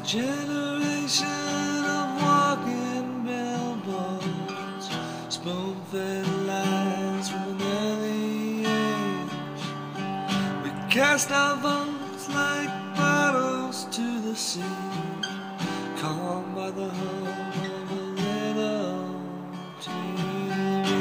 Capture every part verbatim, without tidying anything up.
Generation of walking billboards, spoon-fed lies from an early age. We cast our votes like bottles to the sea, calmed by the hum of a little T V.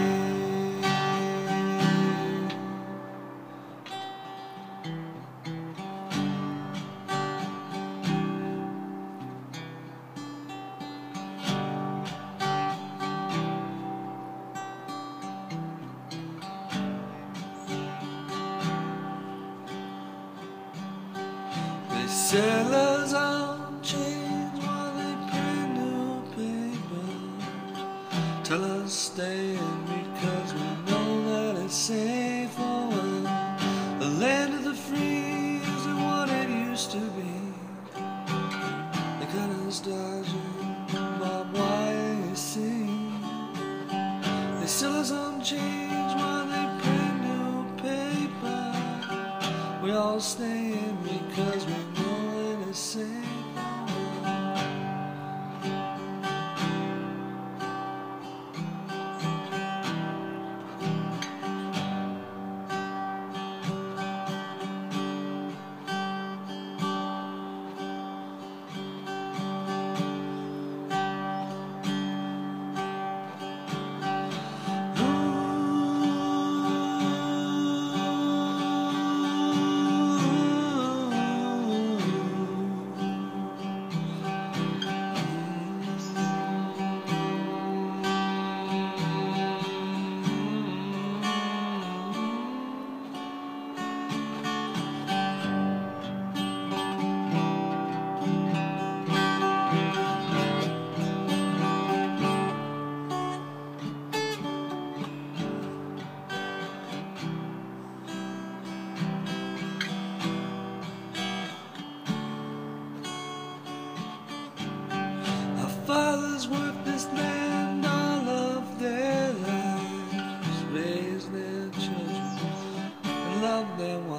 They sell us on change while they print new paper. Tell us stay in because we know that it's safe for when the land of the free isn't what it used to be. They got us dodging barbed wire, you see. They sell us on change while they print new paper. We all stay in because we know that it's safe. Fathers worked this land all of their lives, raised their children and loved their wives.